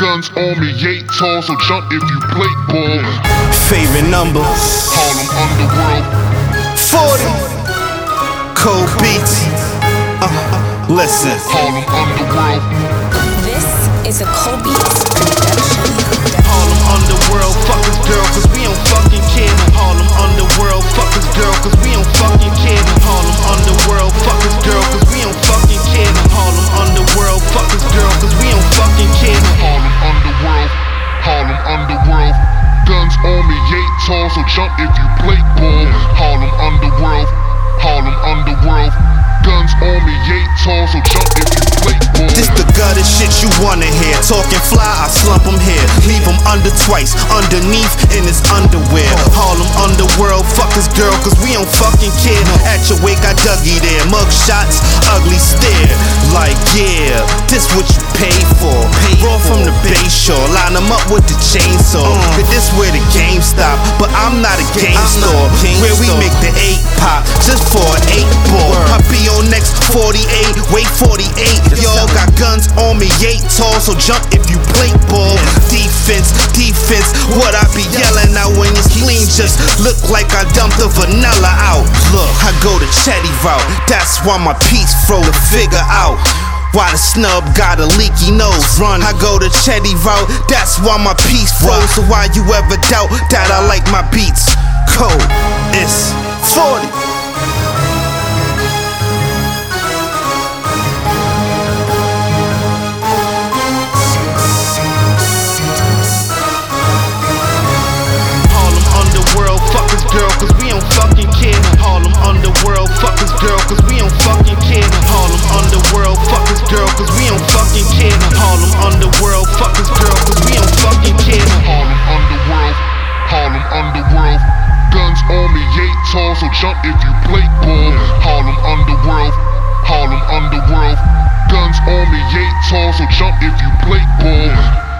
Guns on me, 8 tall, so jump if you play ball. Favorite number Harlem Underworld. 40. Cold beats. Listen. Harlem Underworld. This is a Cold Beats production. Harlem Underworld, fuck this girl, cause we don't fucking care. Harlem Underworld, fuck this girl, cause we don't fucking care. Harlem Underworld, fuck this girl, cause we don't fucking care. Harlem Underworld, fuck this girl, cause we don't fucking care. Harlem Underworld. Harlem Underworld. Guns on me, 8 tall, so jump if you play ball. Harlem Underworld. Harlem Underworld. Guns on me, 8 tall, so jump if you play ball. This the gutter shit you wanna hear. Talking fly, I slump him here. Leave him under twice, underneath in his underwear. Harlem Underworld, fuck this girl, cause we don't fucking care. At your wake, I Dougie there. Mug shots, ugly stare. Like, yeah, this what you pay for. Raw from the Bay Shore, line them up with the chainsaw. Cause this where the game stop, but I'm not a game store. Where we make the 8 pop, just for an 8 ball. I be on next 48, wait 48. Y'all got guns on me, 8 tall, so jump if you play ball. Defense, defense, what I be yelling out when it's clean just look like I dumped the vanilla out. Look, I go the Chetty route, that's why my piece fro to figure out why the snub got a leaky nose. Run, I go the Chetty route, that's why my piece froze. So why you ever doubt that I like my beats cold? It's 40. Fuck this girl, cause we don't fucking care. Harlem Underworld, fuck this girl, cause we don't fucking care. Harlem Underworld, fuck this girl, cause we don't fucking care. Harlem Underworld, fuck this girl, cause we don't fucking care. Harlem Underworld. Harlem Underworld. Guns on me, 8 tall, so jump if you play ball. Harlem Underworld. Harlem Underworld. Guns on me, 8 tall, so jump if you play ball.